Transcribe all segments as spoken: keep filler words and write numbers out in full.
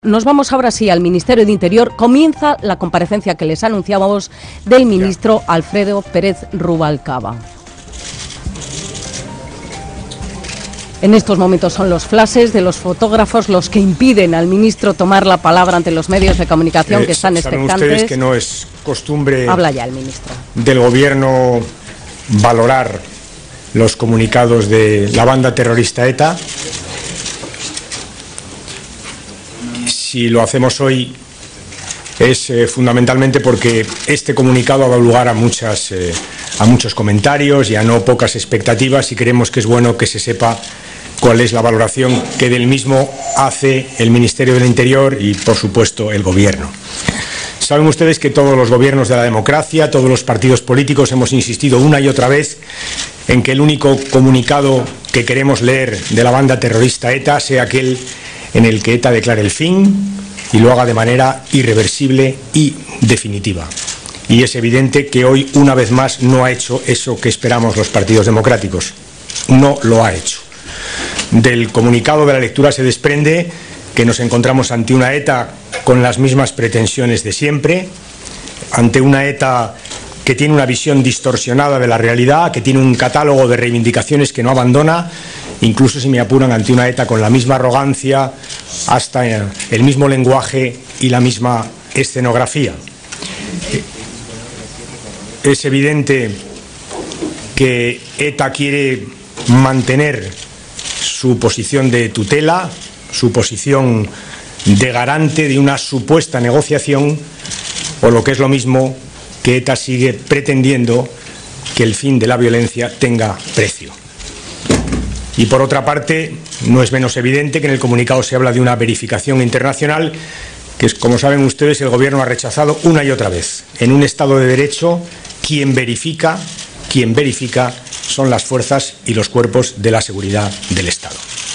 Nos vamos ahora sí al Ministerio de Interior. Comienza la comparecencia que les anunciábamos del ministro Alfredo Pérez Rubalcaba. En estos momentos son los flashes de los fotógrafos los que impiden al ministro tomar la palabra ante los medios de comunicación eh, que están expectantes. Saben ustedes que no es costumbre Habla ya el ministro. del gobierno valorar los comunicados de la banda terrorista ETA. Si lo hacemos hoy es eh, fundamentalmente porque este comunicado ha dado lugar a, muchas, eh, a muchos comentarios y a no pocas expectativas, y creemos que es bueno que se sepa cuál es la valoración que del mismo hace el Ministerio del Interior y, por supuesto, el Gobierno. Saben ustedes que todos los gobiernos de la democracia, todos los partidos políticos hemos insistido una y otra vez en que el único comunicado que queremos leer de la banda terrorista ETA sea aquel en el que ETA declare el fin y lo haga de manera irreversible y definitiva. Y es evidente que hoy, una vez más, no ha hecho eso que esperamos los partidos democráticos. No lo ha hecho. Del comunicado de la lectura se desprende que nos encontramos ante una ETA con las mismas pretensiones de siempre, ante una ETA que tiene una visión distorsionada de la realidad, que tiene un catálogo de reivindicaciones que no abandona, incluso, si me apuran, ante una ETA con la misma arrogancia, hasta el mismo lenguaje y la misma escenografía. Es evidente que ETA quiere mantener su posición de tutela, su posición de garante de una supuesta negociación, o lo que es lo mismo, que ETA sigue pretendiendo que el fin de la violencia tenga precio. Y por otra parte, no es menos evidente que en el comunicado se habla de una verificación internacional que, como saben ustedes, el Gobierno ha rechazado una y otra vez. En un Estado de Derecho, quien verifica, quien verifica son las fuerzas y los cuerpos de la seguridad del Estado.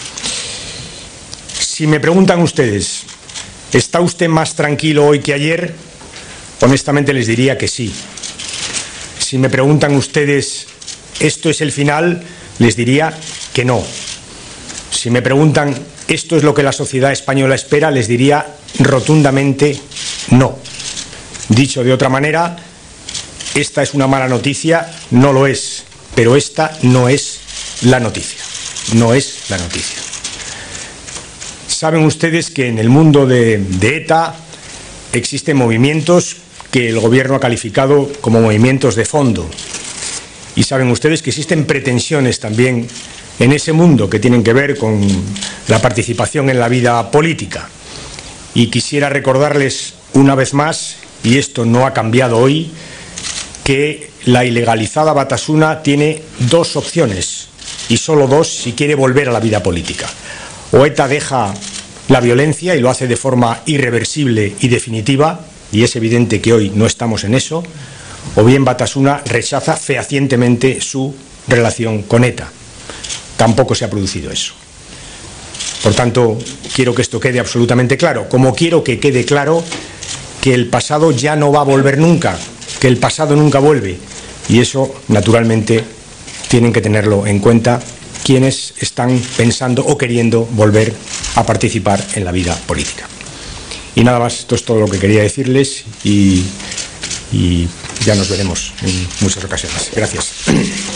Si me preguntan ustedes, ¿está usted más tranquilo hoy que ayer? Honestamente les diría que sí. Si me preguntan ustedes, ¿esto es el final?, les diría que no. Si me preguntan, ¿esto es lo que la sociedad española espera?, les diría rotundamente no. Dicho de otra manera, esta es una mala noticia, no lo es, pero esta no es la noticia, no es la noticia. Saben ustedes que en el mundo de, de ETA existen movimientos que el Gobierno ha calificado como movimientos de fondo. Y saben ustedes que existen pretensiones también en ese mundo que tienen que ver con la participación en la vida política. Y quisiera recordarles una vez más, y esto no ha cambiado hoy, que la ilegalizada Batasuna tiene dos opciones, y solo dos si quiere volver a la vida política. O ETA deja la violencia y lo hace de forma irreversible y definitiva, y es evidente que hoy no estamos en eso, o bien Batasuna rechaza fehacientemente su relación con ETA. Tampoco se ha producido eso. Por tanto, quiero que esto quede absolutamente claro, como quiero que quede claro que el pasado ya no va a volver nunca, que el pasado nunca vuelve, y eso, naturalmente, tienen que tenerlo en cuenta quienes están pensando o queriendo volver a participar en la vida política. Y nada más, esto es todo lo que quería decirles, y, y ya nos veremos en muchas ocasiones. Gracias.